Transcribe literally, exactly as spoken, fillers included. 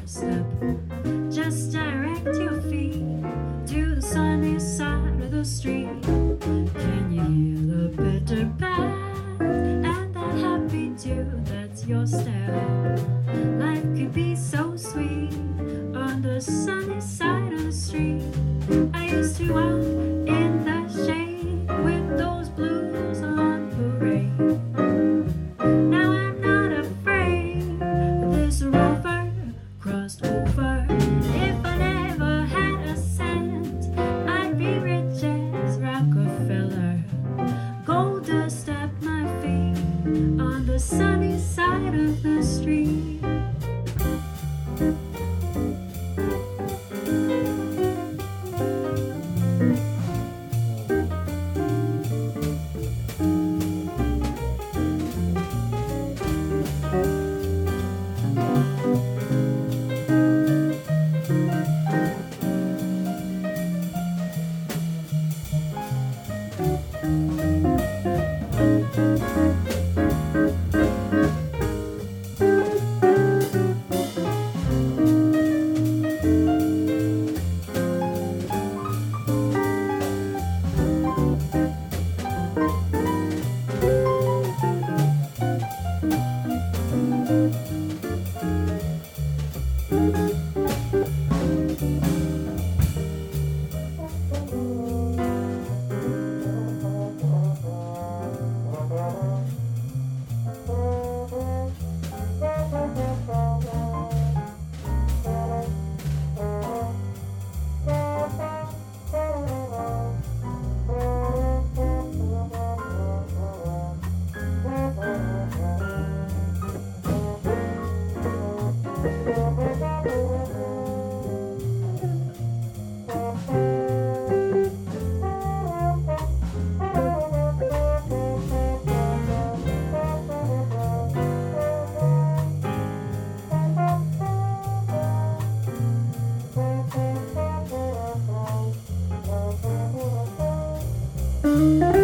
step. Just direct your feet to the sunny side of the street. Can you hear the bitter bath and that happy dew? That's your step. Life could be so sweet on the sunny side of the street. I used to walk in the shade with those blues on parade. Now I'm not afraid. This rover crossed over. If I never had a cent, I'd be rich as Rockefeller. Gold dust at my feet on the sunny side of the street. Thank you.